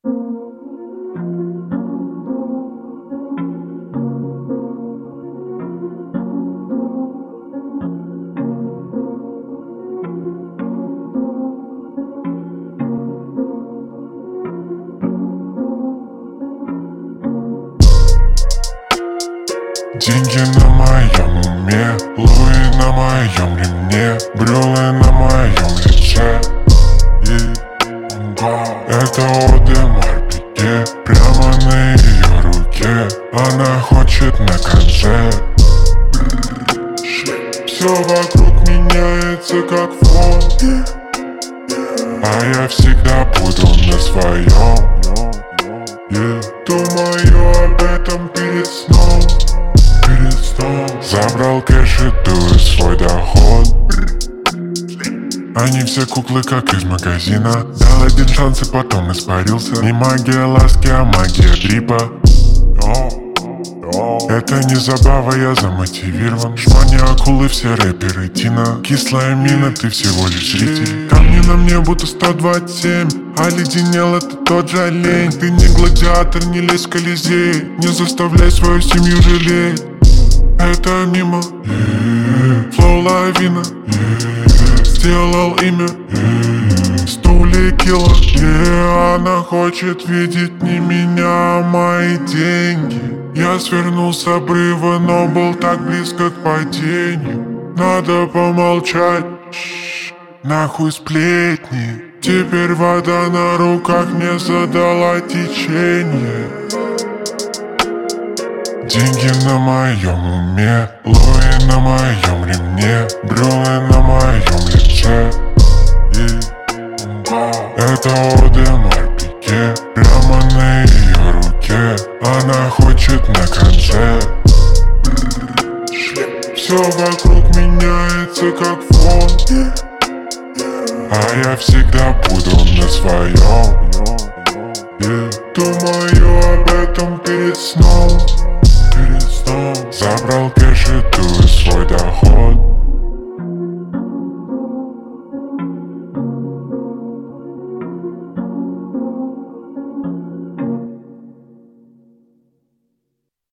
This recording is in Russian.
Деньги на моем уме, Луи на моем ремне, брюлы на моем лице. Это Одемар Пике, прямо на ее руке. Она хочет на конце. Все вокруг меняется как фон, а я всегда буду на своем. Думаю об этом перед сном. Забрал кэш и дую свой доход. Они все куклы, как из магазина. Дал один шанс и потом испарился. Не магия ласки, а магия дрипа. Это не забава, я замотивирован. Жмани акулы, все рэперы Тина. Кислая мина, ты всего лишь зритель. Камни на мне будто 127. Оледенел, это тот же олень. Ты не гладиатор, не лезь в Колизей. Не заставляй свою семью жалеть. Это мимо, флоу лавина, сделал имя, стулья кило. Она хочет видеть не меня, а мои деньги. Я свернул с обрыва, но был так близко к падению. Надо помолчать, нахуй сплетни. Теперь вода на руках мне задала течение. Деньги на моем уме, Луи на моем ремне, брюлы на моем лице. Это Одемар Пике, прямо на ее руке. Она хочет на конце. Все вокруг меняется как фон, а я всегда буду на своем. Думаю об этом перед сном.